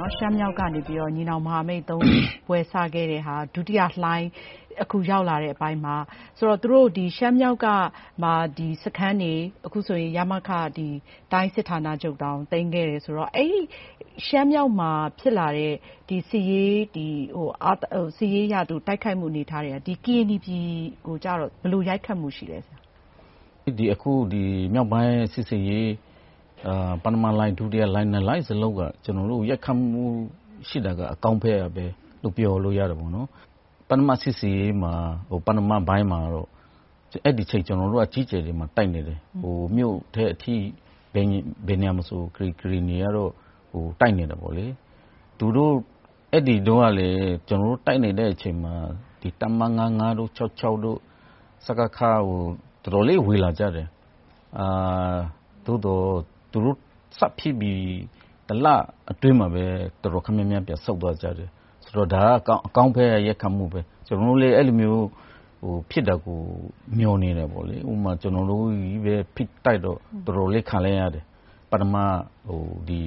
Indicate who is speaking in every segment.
Speaker 1: နော်ရှမ်းမြောက်ကနေပြီးတော့ညီနောင်မဟာမိတ်3ပွဲစခဲ့တဲ့ဟာဒုတိယလှိုင်းအခုရောက်လာတဲ့အပိုင်းမှာဆိုတော့သူတို့ဒီရှမ်းမြောက်ကမှာဒီစခန်းနေအခုဆိုရင်ရမခဒီတိုင်းစစ်ဌာနချုပ်တောင်တင်ခဲ့တယ်ဆိုတော့အဲ့ဒီရှမ်းမြောက်မှာဖြစ်လာတဲ့ဒီစီရေးဒီစီရေးရတူတိုက်ခိုက်မှုအနေထားတွေကဒီ KNP ကိုကြတော့ဘယ်လိုရိုက်ခတ်မှုရှိလဲဆရာ
Speaker 2: ဒီအခုဒီမြောက်ပိုင်းစစ်စေးရေးပဏမလိုင်းဒုတိယလိုင်းနဲ့လိုင်းစလုံးကကျွန်တော်တို့ရက်ခတ်မှုရှိတာကအကောင့်ဖက်ရပဲလို့ပြောလို့ရတယ်ပေါ့နော်ပဏမစစ်စေးမှာပဏမဘိုင်းမှာတော့အဲ့ဒီချိန်ကျွန်တော်တို့ကကြီးကျယ်တွေမှာတိုက်နေတယ်မြို့ထဲအထိဘယ်နေရာမဆိုခရီနေရတော့တိုက်နေတယ်ပေါ့လေသူတို့အဲ့ဒီတော့ကလေကျွန်တော်တို့တိုက်နေတဲ့အချိန်မှာဒီတမ55တို့66တို့စကခတော်တော်လေးဝေလာကြတယ်သို့တော့သူတို့စပ်ဖြစ်ပြီးတလအတွင်းမှာပဲတော်တော်ခမင်းများပြဆုတ်သွားကြတယ်ဆိုတော့ဒါကအကောင့်ဖက်ရက်ခတ်မှုပဲကျွန်တော်တို့လည်းအဲ့လိုမျိုးဖြစ်တာကိုမျောနေတယ်ပေါ့လေဥပမာကျွန်တော်တို့ကြီးပဲဖြစ်တိုက်တော့တော်တော်လေးခံလဲရတယ်ပထမဒီ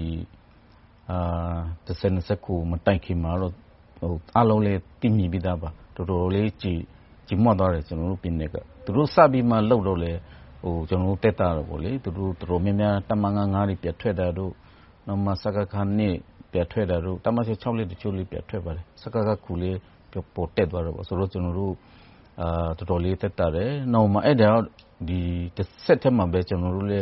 Speaker 2: 19မတိုက်ခင်မှာတော့အားလုံးလေးသိမြင်ပြီးသားပါတော်တော်လေးကြည်မွတ်သွားတယ်ကျွန်တော်တို့ပြင်နေကသူတို့စပြီးမှလှုပ်တော့လေကျွန်တော်တို့တက်တာတော့ပေါ့လေသူတို့တော်များများတမန်ငါးတွေပြတ်ထွက်တာတို့နောက်မှစကခနဲ့ပြတ်ထွက်တာတို့တမန်6လေးတချို့လေးပြတ်ထွက်ပါတယ်စကခကူလေးပေါ်တက်သွားတော့ပေါ့ဆိုတော့ကျွန်တော်တို့တော်တော်လေးတက်တာတယ်နောက်မှအဲ့ဒါဒီတစ်ဆက်ထဲမှာပဲကျွန်တော်တို့လည်း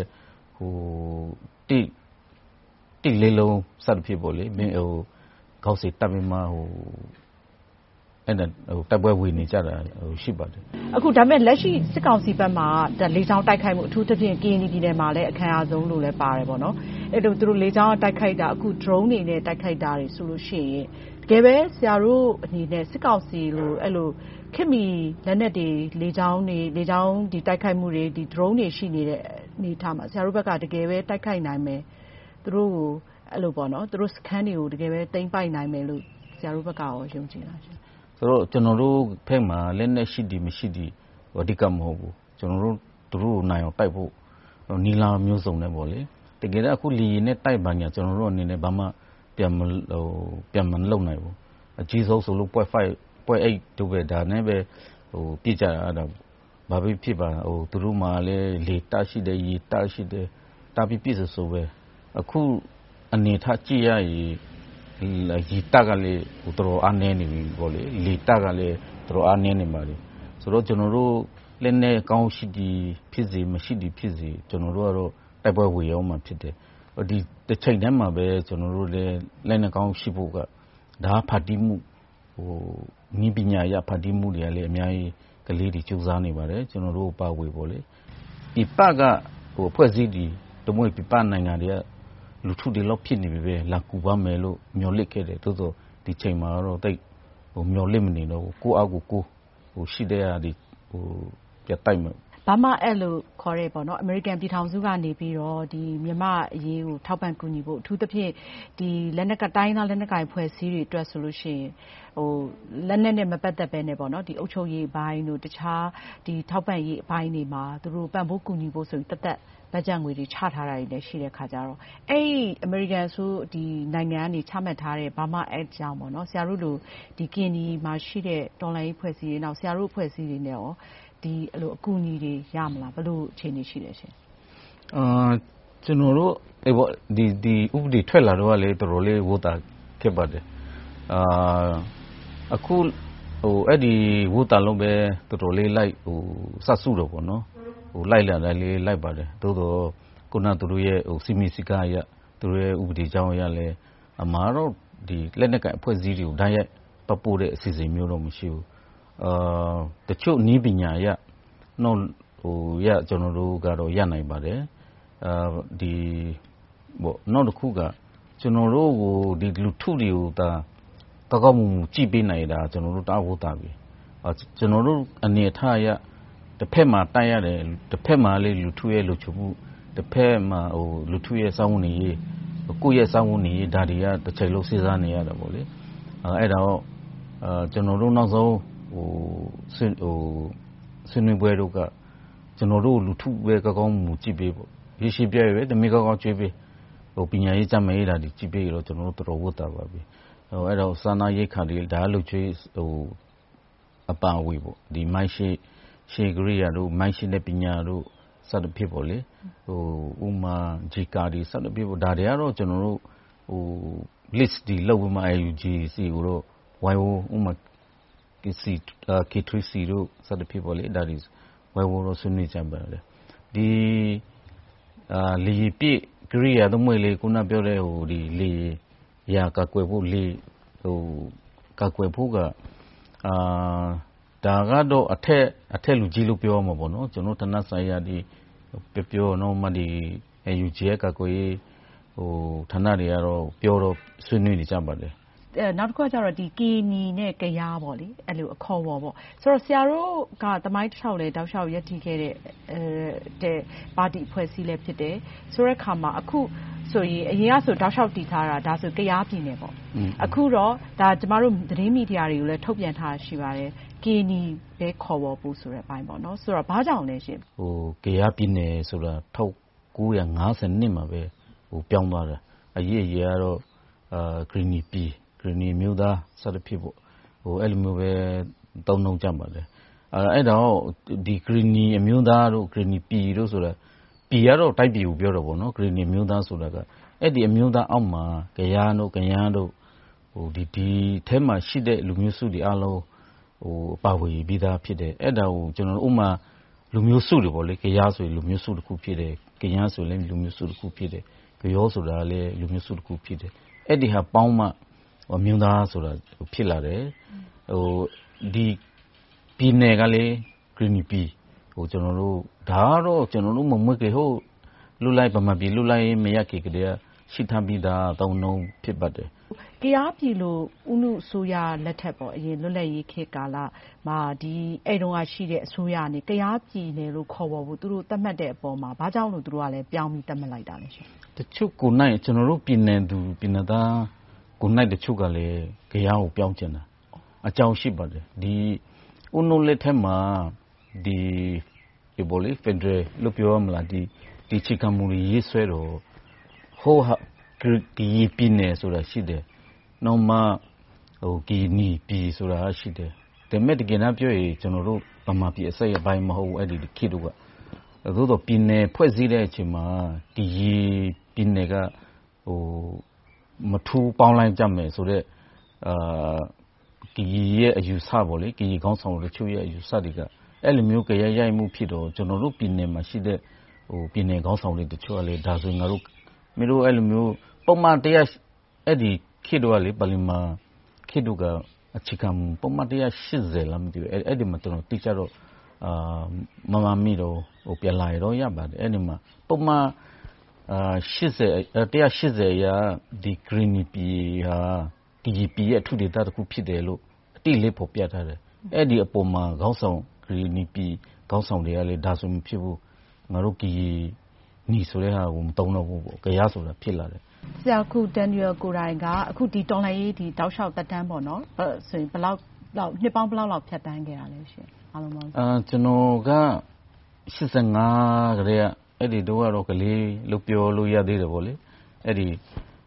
Speaker 2: တိလေးလုံးစသဖြင့်ပေါ့လေခေါက်စီတပ်ပြီးမှအဲ့ဒါတပ်ပွဲဝင်နေကြတာရှိပါတယ်
Speaker 1: အခုဒါပေမဲ့လက်ရှိစစ်ကောင်စီဘက်မှာလေကြောင်းတိုက်ခိုက်မှုအထူးသဖြင့် KNY ပြည်နယ်မှာလည်းအခမ်းအဆုံးလို့လည်းပါတယ်ပေါ့နော်အဲ့တော့သူတို့လေကြောင်းတိုက်ခိုက်တာအခု drone တွေနဲ့တိုက်ခိုက်တာတွေဆိုလို့ရှိရင်တကယ်ပဲဆရာတို့အနေနဲ့စစ်ကောင်စီလိုအဲ့လိုခင်မီလက်နက်တွေလေကြောင်းဒီတိုက်ခိုက်မှုတွေဒီ drone တွေရှိနေတဲ့အနေထားမှာဆရာတို့ဘက်ကတကယ်ပဲတိုက်ခိုက်နိုင်မယ်သူတို့ကိုအဲ့လိုပေါ့နော်သူတို့စခန်းတွေကိုတကယ်ပဲသိမ်းပိုက်နိုင်မယ်လို့ဆရာတို့ဘက်ကရောယုံကြည်လားရှင်
Speaker 2: ဆိုတော့ကျွန်တော်တို့ဖက်မှာလက်နက်ရှိသည်မရှိသည်အဓိကမဟုတ်ဘူးကျွန်တော်တို့သူတို့နိုင်အောင်တိုက်ဖို့နီလာမျိုးစုံနဲ့ပေါ့လေတကယ်တော့အခုလီနဲ့တိုက်ပါညာကျွန်တော်တို့အနေနဲ့ဘာမှပြန်မလုပ်နိုင်ဘူးအကြီးဆုံးဆိုလို့ပွဲ8တို့ပဲဒါနဲ့ပဲပြစ်ကြတာအဲ့ဒါဘာဖြစ်ပါသူတို့မှလည်းလေတရှိတယ်ရေတရှိတယ်တာပြပြဆိုပဲအခုအနေထားကြည့်ရရင်ရေတကလည်းတော်တော်အားနည်းနေပြီပေါ့လေလေတကလည်းတော်တော်အားနည်းနေပါလေဆိုတော့ကျွန်တော်တို့လက်နဲ့ကောင်းရှိသည်ဖြစ်စေမရှိသည်ဖြစ်စေကျွန်တော်တို့ကတော့တိုက်ပွဲဝေရောမှဖြစ်တယ်ဒီတစ်ချိန်တည်းမှာပဲကျွန်တော်တို့လည်းလက်နဲ့ကောင်းရှိဖို့ကဒါဖတ်တီးမှုနီးပညာရဖတ်တီးမှုတွေကလည်းအများကြီးကလေးတွေစူးစမ်းနေပါတယ်ကျွန်တော်တို့ပါဝေပေါ့လေဒီပကအဖွဲ့အစည်းတွေတမွေပြပနိုင်ငံတွေကလူထုတွေလောက်ဖြစ်နေပြီပဲလာကူပါမယ်လို့မျှော်လင့်ခဲ့တယ်သို့သောဒီချိန်မှာတော့တိတ်မျှော်လင့်မနေတော့ကိုအားကိုရှိတဲ့ဟာဒီပြတ်တိုက်မှာ
Speaker 1: ဘာမှအဲ့လိုခေါ်ရဲပေါ့နော်အမေရိကန်ပြည်ထောင်စုကနေပြီးတော့ဒီမြန်မာအရေးကိုထောက်ပံ့ကူညီဖို့အထူးသဖြင့်ဒီလက်နက်ကတိုင်းသားလက်နက်ကင်ဖွဲ့စည်းတွေအတွက်ဆိုလို့ရှိရင်လက်နက်နဲ့မပတ်သက်ပဲねပေါ့နော်ဒီအုပ်ချုပ်ရေးဘိုင်းတို့တခြားဒီထောက်ပံ့ရေးအပိုင်းတွေမှာသူတို့ပံ့ပိုးကူညီဖို့ဆိုရင်တက်ဘတ်ဂျက်ငွေတွေချထားတာတွေလည်းရှိတဲ့ခါကြတော့အဲ့အမေရိကန်ဆိုဒီနိုင်ငံကနေချမှတ်ထားတဲ့ဘာမှအဲ့ကြောင့်ပေါ့နော်ဆရာတို့လိုဒီ KNY မှာရှိတဲ့တော်လိုင်းရေးဖွဲ့စည်းတွေနောက်ဆရာတို့ဖွဲ့စည်းတွေနဲ့ရောဒီအဲ့လိုအကူအညီတွေရမလားဘယ်လိုအခြေအနေရှိလဲရှင်
Speaker 2: ကျွန်တော်တို့ပေါ့ဒီဥပဒေထွက်လာတော့လေတော်တော်လေးဝတ်တာခဲ့ပါတယ်အခုအဲ့ဒီဝတ်တာလုံးပဲတော်တော်လေးလိုက်စဆုတော့ပေါ့နော်လိုက်လာတယ်လေးလိုက်ပါတယ်သို့တော့ခုနသူတို့ရဲ့စီမီစီကာရသူတို့ရဲ့ဥပဒေကြောင်းရလဲအမှားတော့ဒီလက်နက်ကအဖွဲ့အစည်းတွေကိုဓာတ်ရိုက်ပတ်ပို့တဲ့အစီအစဉ်မျိုးတော့မရှိဘူးတချို့နီးပညာရနော်ရကျွန်တော်တို့ကတော့ရနိုင်ပါတယ်ဒီပေါ့နောက်တစ်ခုကကျွန်တော်တို့ကိုဒီလူထုတွေကိုကောက်မှုကြည့်ပေးနိုင်တာကျွန်တော်တို့တားဖို့တာပြီကျွန်တော်တို့အနေထားရတစ်ဖက်မှာတိုက်ရတယ်တစ်ဖက်မှာလေလူထုရဲ့လူချုံမှုတစ်ဖက်မှာလူထုရဲ့စောင်းဝင်နေရေးကိုယ့်ရဲ့စောင်းဝင်နေရေးဒါတွေကတစ်ချိန်လုံးစဉ်းစားနေရတာပေါ့လေအဲ့ဒါတော့ကျွန်တော်တို့နောက်ဆုံးဆွေးနွေးပွဲတို့ကကျွန်တော်တို့လူထုပဲကောင်းမှုကြည့်ပေးပေါ့ရေရှည်ပြည့်ပဲတမီကောင်းကျွေးပေးပညာရေးကျန်းမာရေးတာတွေကြည့်ပြီးတော့ကျွန်တော်တို့တော်တော်ဝတ်တာပါပဲအဲ့တော့စာနာရေးခါတွေဒါလှုပ်ချွေးအပါအဝင်ပေါ့ဒီမိုင်းရှေဂရိယာတို့မိုင်းရှင်းတဲ့ပညာတို့စသဖြင့်ပေါ့လေဥမာဂျီကာဒီစသဖြင့်ပေါ့ဒါတွေကတော့ကျွန်တော်တို့ list ဒီလောက်မှ UGC ကိုတော့ YO ဥမာ K3C တို့စသဖြင့်ပေါ့လေဒါတွေYO တော့ဆွေးနွေးကြပါတယ်ဒီလီပြည့်ကရိယာတို့မွေလေခုနပြောတဲ့ဒီလေရာကကွယ်ဖို့လေကကွယ်ဖို့ကဒါကတော့အထက်လူကြီးလို့ပြောမှာပေါ့နော်ကျွန်တော်ဌာနဆိုင်ရာဒီပြောတော့မှဒီ UG ကကွယ်ဌာနတွေကတော့ပြောတော့ဆွေးနွေးနေကြပါတယ်
Speaker 1: နောက်တစ်ခုကကျတော့ဒီကီနီနဲ့ကရားပေါ့လေအဲ့လိုအခေါ်ပေါ့ဆိုတော့ဆရာတို့ကသမိုင်းတစ်လျှောက်လဲတောက်လျှောက်ရည်တည်ခဲ့တဲ့ပါတီအဖွဲ့အစည်းလည်းဖြစ်တယ်ဆိုတဲ့အခါမှာအခုဆိုရင်အရင်ကဆိုတောက်လျှောက်တည်ထားတာဒါဆိုကရားပြည်နယ်ပေါ့အခုတော့ဒါကျမတို့သတင်းမီဒီယာတွေကိုလည်းထုတ်ပြန်ထားရှိပါတယ်ကီနီပဲခေါ်ပေါ်ဖို့ဆိုတဲ့အပိုင်းပေါ့နော်ဆိုတော့ဘာကြောင့်လဲရှင်
Speaker 2: ကရားပြည်နယ်ဆိုတာ1950နှစ်မှာပဲပြောင်းသွားတာအရေးကတော့ဂရီနီပြည်ဂရီနီမျိုးသားစသဖြင့်ပေါ့အဲ့လိုမျိုးပဲသုံးနှုန်းကြပါတယ်အဲ့တော့ဒီဂရီနီအမျိုးသားတို့ဂရီနီပြည်တို့ဆိုတာပြည်ကတော့တိုက်ပြည်ကိုပြောတော့ပေါ့နော်ဂရီနီမျိုးသားဆိုတာကအဲ့ဒီအမျိုးသားအောက်မှာကရားတို့ကယန်းတို့ဒီထဲမှာရှိတဲ့လူမျိုးစုတွေအားလုံးပါဝင်ပြီးသားဖြစ်တယ်အဲ့ဒါကိုကျွန်တော်ဥမာလူမျိုးစုတွေပေါ့လေကရားဆိုရင်လူမျိုးစုတစ်ခုဖြစ်တယ်ကယန်းဆိုရင်လူမျိုးစုတစ်ခုဖြစ်တယ်ကရောဆိုတာလည်းလူမျိုးစုတစ်ခုဖြစ်တယ်အဲ့ဒီဟာပေါင်းမှမျိုးသားဆိုတာဖြစ်လာတယ်ဒီပြည်နယ်ကလည်းဂရီနီပြည်ကျွန်တော်တို့ဒါကတော့ကျွန်တော်တို့မမွေးကြဟုတ်လူလိုက်ဗမာပြည်လူလိုက်မရခေကတည်းကရှိထားပြီးသားသုံးနှုန်းဖြစ်ပါတယ်
Speaker 1: ကရားပြည်လို့ဦးနုအစိုးရလက်ထက်ပေါ့အရင်လွတ်လပ်ရေးခေတ်ကာလမှာဒီအဲ့တုန်းကရှိတဲ့အစိုးရကနေကရားပြည်နယ်လို့ခေါ်ပေါ်ဖို့သူတို့သတ်မှတ်တဲ့အပေါ်မှာဘာကြောင့်လို့သူတို့ကလည်းပြောင်းပြီးသတ်မှတ်လိုက်တာလဲရှင်
Speaker 2: တချို့ကိုနိုင်ကျွန်တော်တို့ပြည်နယ်သူပြည်နယ်သားကိုနိုင်တချို့ကလည်းကရားကိုပြောင်းချင်တာအကြောင်းရှိပါတယ်ဒီဦးနုလက်ထက်မှာဒီဘောလေးဖက်ဒရယ်လို့ပြောရမလားဒီချီကမူရေးဆွဲတော့ဟိုကီပြည်နယ်ဆိုတာရှိတယ်နောက်မှကီနီပြည်ဆိုတာရှိတယ်ဒါပေမဲ့တကယ်တော့ပြောရင်ကျွန်တော်တို့ဗမာပြည်အစိတ်အပိုင်းမဟုတ်ဘူးအဲ့ဒီခေတ်တို့ကသို့တော့ပြည်နယ်ဖွဲ့စည်းတဲ့အချိန်မှာဒီပြည်နယ်ကမထူးပေါင်းလိုက်ကြမယ်ဆိုတော့ကီရဲ့အယူဆပေါ့လေကီခေါင်းဆောင်တို့ချို့ရဲ့အယူဆတွေကအဲ့လိုမျိုးကြရရိုက်မှုဖြစ်တော့ကျွန်တော်တို့ပြည်နယ်မှာရှိတဲ့ပြည်နယ်ခေါင်းဆောင်တွေတချို့ကလည်းဒါဆိုငါတို့မင်းတို့အဲ့လိုမျိုးပုံမှန်တရားအဲ့ဒီခေတ်တော့လေပါလီမာခေတ်တို့ကအချီကံပုံမှန်180လားမသိဘူးအဲ့ဒီမှာကျွန်တော်တိကျတော့မမမီတော့ပြန်လာရောရပါတယ်အဲ့ဒီမှာပုံမှန်180ရာဒီဂရီနီပြည်ဟာဒီပြည်ရဲ့အထူးဒေသတစ်ခုဖြစ်တယ်လို့အတိလေးပေါ်ပြထားတယ်အဲ့ဒီအပေါ်မှာခေါင်းဆောင်ဂရီနီပြည်ခေါင်းဆောင်တွေကလည်းဒါဆိုမဖြစ်ဘူးငါတို့ကီနီဆိုတဲ့ဟာကိုမတုံးတော့ဘူးပေါ့ကရားဆိုတာဖြစ်လာတယ်
Speaker 1: ဆရာခုဒန်နီယယ်ကိုရိုင်ကအခုဒီတော်လှန်ရေးဒီတောက်လျှောက်တက်တန်းပေါ့နော်ဆိုရင်ဘယ်လောက်နှစ်ပေါင်းဘယ်လောက်ဖြတ်တန်းခဲ့တာလဲရှင်အားလုံးပေါင်း
Speaker 2: ကျွန်တော်က85ကလေးကအဲ့ဒီတော့ကတော့ကလေးလို့ပြောလို့ရသေးတယ်ပေါ့လေအဲ့ဒီ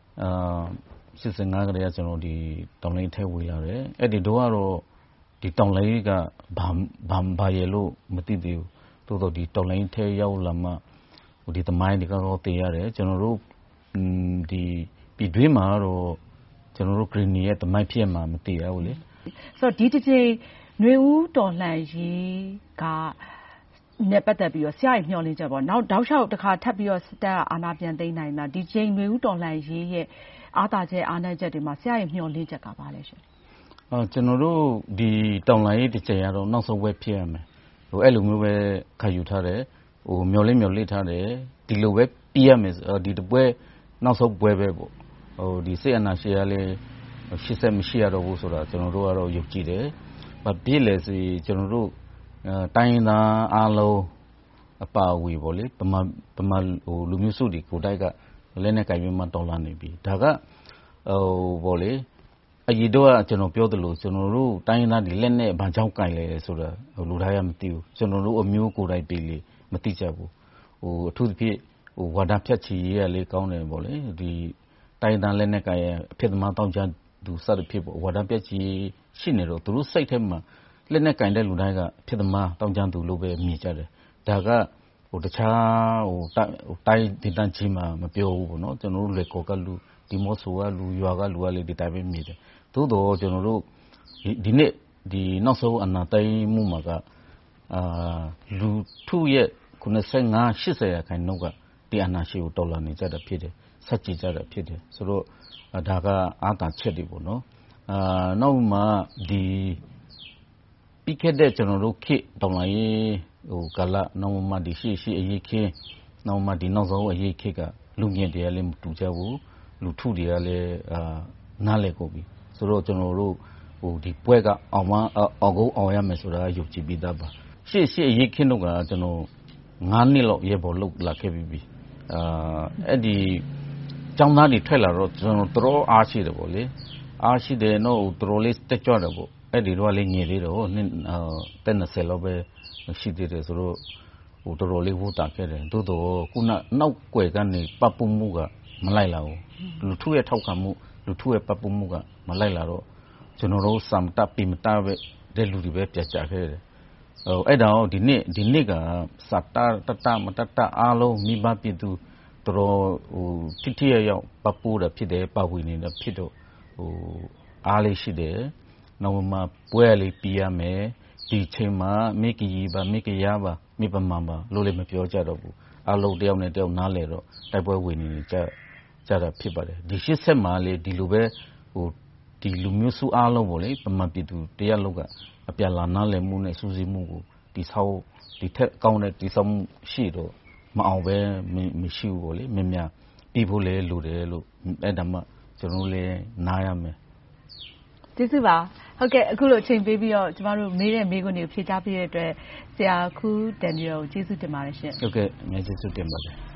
Speaker 2: 85ကလေးကကျွန်တော်ဒီတောင်လိုင်းထဲဝေလာတယ်အဲ့ဒီတော့ကတော့ဒီတောင်လိုင်းကဘာရလို့မသိသေးဘူးတိုးတော့ဒီတောင်လိုင်းထဲရောက်လာမှဒီသမိုင်းတွေကတော့သိရတယ်ကျွန်တော်တို့ဒီပြည်တွင်းမှာတော့ကျွန်တော်တို့ဂရင်းနီရဲ့သမိုင်းဖြစ်မှာမသိရဘူးလေ
Speaker 1: ဆိုတော့ဒီတစ်ချိန်ຫນွေဦးတော်လှန်ရေးကနဲ့ပတ်သက်ပြီးတော့ဆရာရဲ့မျှော်လင့်ချက်ပေါ့နောက်တောက်လျှောက်တစ်ခါထပ်ပြီးတော့စစ်တပ်အာဏာပြန်သိမ်းနိုင်တာဒီချိန်ຫນွေဦးတော်လှန်ရေးရဲ့အားသာချက်အားနည်းချက်တွေမှာဆရာရဲ့မျှော်လင့်ချက်ကပါလဲရှင်
Speaker 2: ကျွန်တော်တို့ဒီတော်လှန်ရေးတစ်ချိန်ကတော့နောက်ဆုံးပဲဖြစ်ရမယ်အဲ့လိုမျိုးပဲခံယူထားတယ်မျှော်လင့်ထားတယ်ဒီလိုပဲပြီးရမယ်ဒီတပွဲနောက်ဆုံးပွဲပဲပေါ့ဒီစစ်အာဏာရှင်ကလည်းရှစ်ဆက်မရှိရတော့ဘူးဆိုတာကျွန်တော်တို့ကတော့ယုံကြည်တယ်ဘာဖြစ်လဲဆိုကျွန်တော်တို့တိုင်းသားအားလုံးအပါအဝင်ပေါ့လေဗမာလူမျိုးစုတွေကိုတိုက်ကလက်နဲ့ကင်ပြီးမှတော်လာနေပြီဒါကပေါ့လေအရင်တော့ကျွန်တော်ပြောသလိုကျွန်တော်တို့တိုင်းသားတွေလက်နဲ့ဘာကြောင့်ကင်လဲဆိုတာလူသားရမသိဘူးကျွန်တော်တို့အမျိုးကိုယ်တိုင်ပြီလေမသိကြဘူးအထူးသဖြင့်ဝါဒဖြတ်ချီရေးရလေးကောင်းတယ်ပေါ့လေဒီတိုင်းသားလက်နက်ကရဲ့အဖြစ်သမားတောင်းချသူစသဖြင့်ပေါ့ဝါဒဖြတ်ချီရှိနေတော့သူတို့စိတ်ထဲမှာလက်နက်ကင်တဲ့လူတိုင်းကအဖြစ်သမားတောင်းချသူလို့ပဲမြင်ကြတယ်ဒါကတခြားတိုင်းဒေသကြီးမှာမပြောဘူးပေါ့နော်ကျွန်တော်တို့လေကောကလူဒီမော့ဆိုကလူရွာကလူကလေဒီတိုင်းပဲမြင်တယ်သို့တော့ကျွန်တော်တို့ဒီနေ့ဒီနောက်ဆုံးအနာတိုင်းမှုမှာကလူထုရဲ့95-80%ရာခိုင်နှုန်းကဒီအနာရှိကိုတော်လာနေကြတာဖြစ်တယ်ဆက်ကြည့်ကြတာဖြစ်တယ်ဆိုတော့ဒါကအာသာချက်တွေပေါ့နော်နောက်မှဒီပြီးခဲ့တဲ့ကျွန်တော်တို့ခေတ်တော်လာရေးကာလနောက်မှဒီရှိအရေးခင်းနောက်မှဒီနောက်ဆုံးအရေးခေတ်ကလူငယ်တွေကလည်းမတူကြဘူးလူထုတွေကလည်းနားလည်ကုန်ပြီဆိုတော့ကျွန်တော်တို့ဒီပွဲကအောင်ကုန်းအောင်ရမယ်ဆိုတာယုံကြည်ပြီးသားပါရှေ့အရေးခင်းတော့ကကျွန်တော်9နှစ်လောက်ရေပေါ်လောက်လာခဲ့ပြီအဲ့ဒီကျောင်းသားတွေထွက်လာတော့ကျွန်တော်တော်အားရှိတယ်ပေါ့လေအားရှိတယ်တော့တော်လေးတက်ကြွတယ်ပေါ့အဲ့ဒီတော့လေးငယ်သေးတော့တက်20လောက်ပဲရှိသေးတယ်ဆိုတော့တော်တော်လေးဝတ်တာခဲ့တယ်သို့တော့ခုနနောက်ွယ်ကနေပတ်ပမှုကမလိုက်လာဘူးလူထုရဲ့ထောက်ခံမှုလူထုရဲ့ပတ်ပမှုကမလိုက်လာတော့ကျွန်တော်တို့စံတပိမတပဲတဲ့လူတွေပဲပြကြခဲ့တယ်အဲ့တော့ဒီနေ့ကစတာမတအားလုံးမိဘပြည်သူတော်ထိရောက်ပတ်ပူတာဖြစ်တယ်ပတ်ဝီနေတာဖြစ်တော့အားလေးရှိတယ်နောက်မှပွဲလေးပြရမယ်ဒီချိန်မှာမိကကြီးပါမိကရပါမိပမာပါလို့လည်းမပြောကြတော့ဘူးအားလုံးတယောက်နဲ့တယောက်နားလဲတော့တိုက်ပွဲဝင်နေကြတာဖြစ်ပါတယ်ဒီရှစ်ဆက်မှာလေဒီလိုပဲဒီလူမျိုးစုအားလုံးပေါ့လေပမာပြည်သူတရက်လောက်ကအပြာလာနားလည်မှုနဲ့စူးစီးမှုကိုဒီထက်ကောင်းတဲ့ဒီဆောင်ရှိတော့မအောင်ပဲမရှိဘူးပေါ့လေမြင်ပြီးဖို့လေလိုတယ်လို့အဲ့ဒါမှကျွန်တော်လည်းနားရမယ်
Speaker 1: ကျေးဇူးပါဟုတ်ကဲ့အခုလိုအချိန်ပေးပြီးတော့ကျမတို့မေးတဲ့မေးခွန်းတွေကိုဖြေကြားပေးတဲ့အတွက်ဆရာခူးဒန်နီယယ်ကိုကျေးဇူးတင်ပါတယ်ရှင်
Speaker 2: ဟုတ်ကဲ့အများကြီးကျေးဇူးတင်ပါတယ်